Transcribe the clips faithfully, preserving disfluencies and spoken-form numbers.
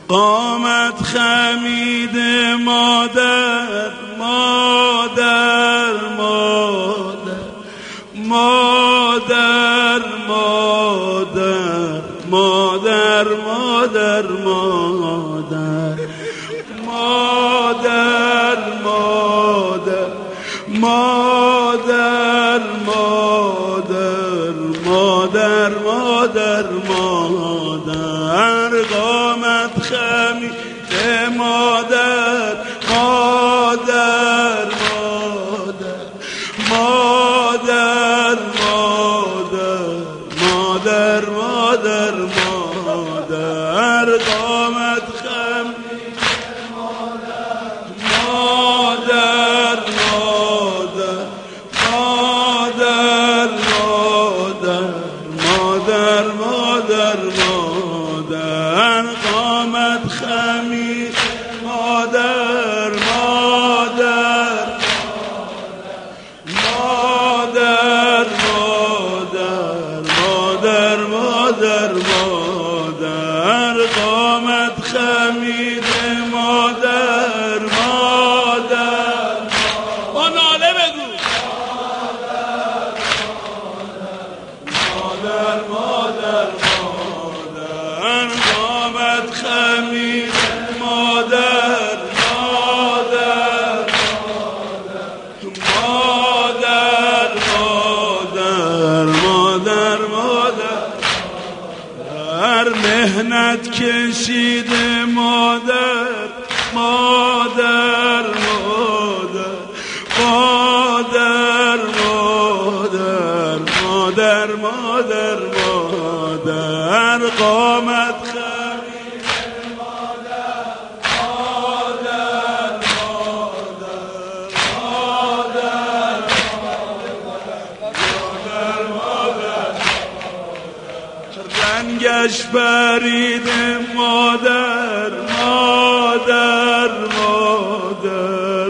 قامت خمید مادر مادر مادر مادر مادر مادر مادر مادر مادر مادر مادر مادر مادر مادر قامت خمید مادر مادر مادر مادر مادر مادر مادر قامت خمید مادر مادر مادر مادر مادر مادر قامت خمید مادر مادر مادر مادر مادر مادر قامت خمید مادر مادر با ناله بگو مادر مادر مادر قامت خمید مادر مادر مادر مادر مادر هر مهنت کشید مادر مادر مادر مادر مادر مادر مادر مادر قامت خمید مادر مادر مادر مادر رنگش برید مادر مادر مادر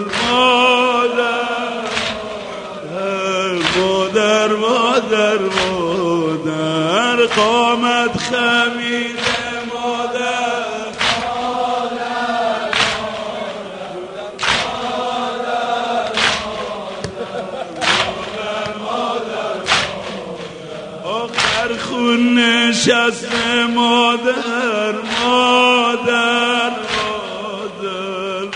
مادر مادر مادر قامت خمید مادر آخر خون نشست مادر مادر مادر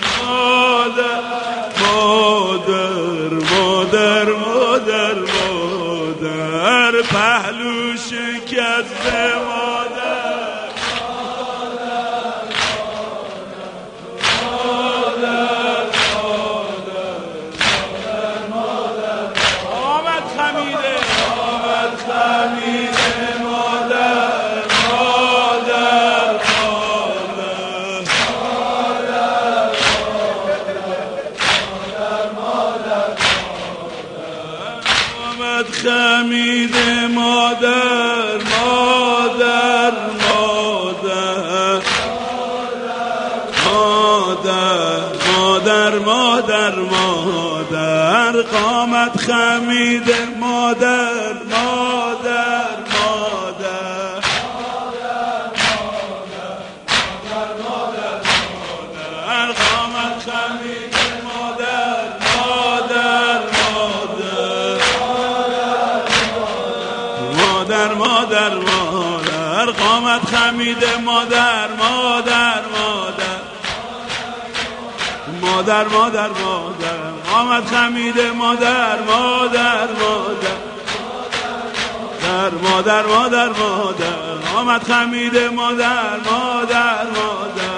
مادر مادر مادر مادر پهلو شکست مادر مادر مادر آمد خمیده آمد خمیده مادر مادر آمد خمیده مادر مادر مادر مادر مادر مادر قامت خمیده مادر مادر مادر قامت خمیده مادر مادر مادر مادر مادر قامت خمیده مادر مادر مادر مادر مادر قامت خمیده مادر مادر مادر مادر مادر مادر قامت خمیده مادر مادر مادر